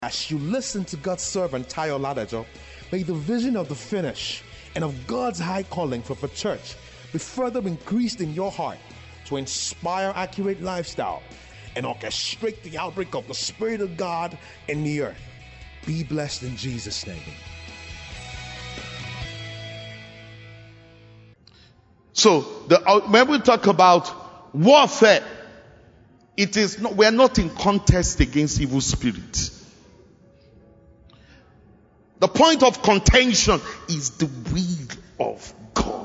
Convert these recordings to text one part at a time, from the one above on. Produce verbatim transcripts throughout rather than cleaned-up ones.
As you listen to God's servant Tayo Ladajo, may the vision of the finish and of God's high calling for the church be further increased in your heart to inspire accurate lifestyle and orchestrate the outbreak of the Spirit of God in the earth. Be blessed in Jesus' name. So, the, when we talk about warfare, it is not, we are not in contest against evil spirits. The point of contention is the will of God.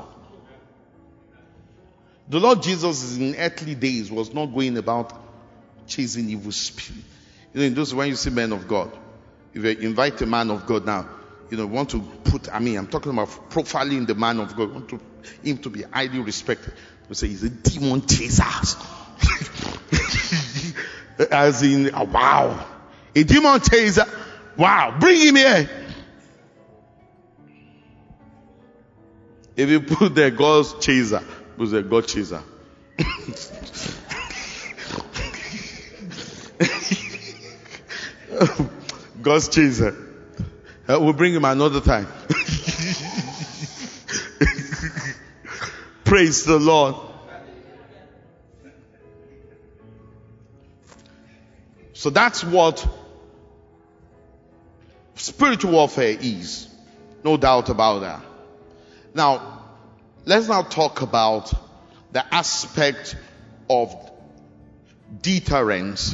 The Lord Jesus in earthly days was not going about chasing evil spirits. You know, in those when you see men of God, if you invite a man of God now, you know, want to put, I mean, I'm talking about profiling the man of God, want to him to be highly respected. We say he's a demon chaser. As in, oh, wow, a demon chaser. Wow, bring him here. If you put the God's chaser, put the God chaser. God's chaser. Uh, we'll bring him another time. Praise the Lord. So that's what spiritual warfare is. No doubt about that. Now, let's now talk about the aspect of deterrence.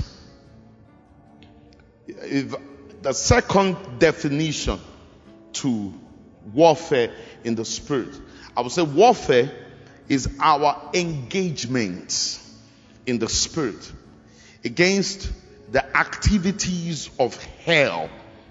If the second definition to warfare in the spirit, I would say warfare is our engagement in the spirit against the activities of hell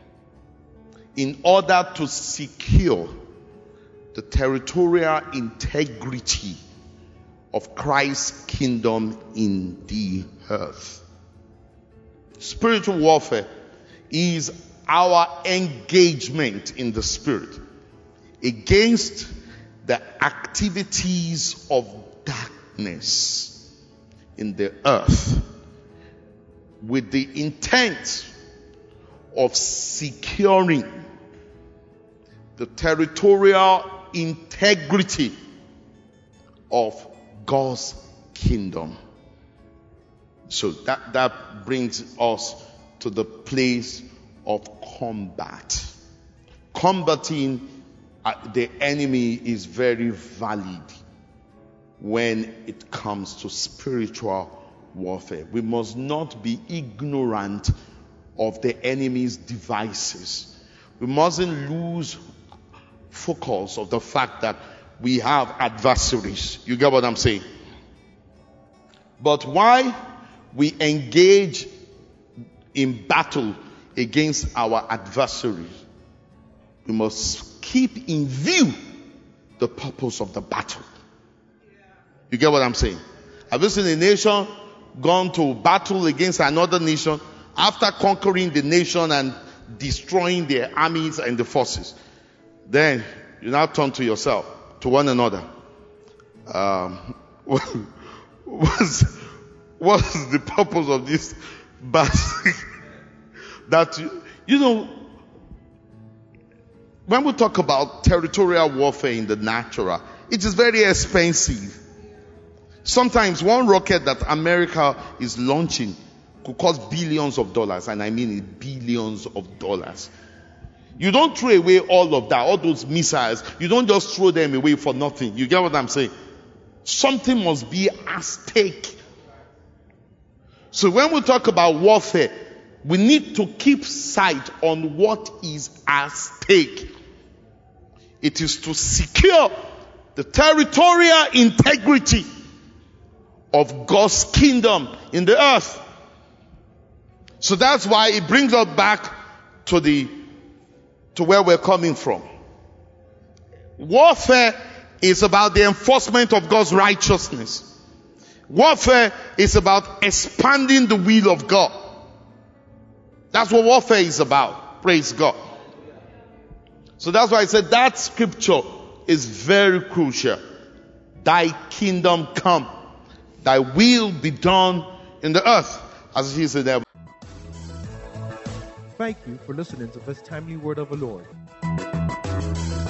in order to secure the territorial integrity of Christ's kingdom in the earth. Spiritual warfare is our engagement in the spirit against the activities of darkness in the earth with the intent of securing the territorial integrity of God's kingdom. So that, that brings us to the place of combat. Combating the enemy is very valid when it comes to spiritual warfare. We must not be ignorant of the enemy's devices. We mustn't lose focus of the fact that we have adversaries. You get what I'm saying? But why we engage in battle against our adversaries, we must keep in view the purpose of the battle. You get what I'm saying? Have you seen a nation gone to battle against another nation after conquering the nation and destroying their armies and the forces? Then you now turn to yourself, to one another. Um, what's, what's the purpose of this battle? That, you know, when we talk about territorial warfare in the natural, it is very expensive. Sometimes one rocket that America is launching could cost billions of dollars, and I mean it, billions of dollars. You don't throw away all of that, all those missiles. You don't just throw them away for nothing. You get what I'm saying? Something must be at stake. So when we talk about warfare, we need to keep sight on what is at stake. It is to secure the territorial integrity of God's kingdom in the earth. So that's why it brings us back to the to where we're coming from. Warfare is about the enforcement of God's righteousness. Warfare is about expanding the will of God. That's what warfare is about. Praise God. So that's why I said that scripture is very crucial. Thy kingdom come, thy will be done in the earth as it is in heaven. Thank you for listening to this timely word of the Lord.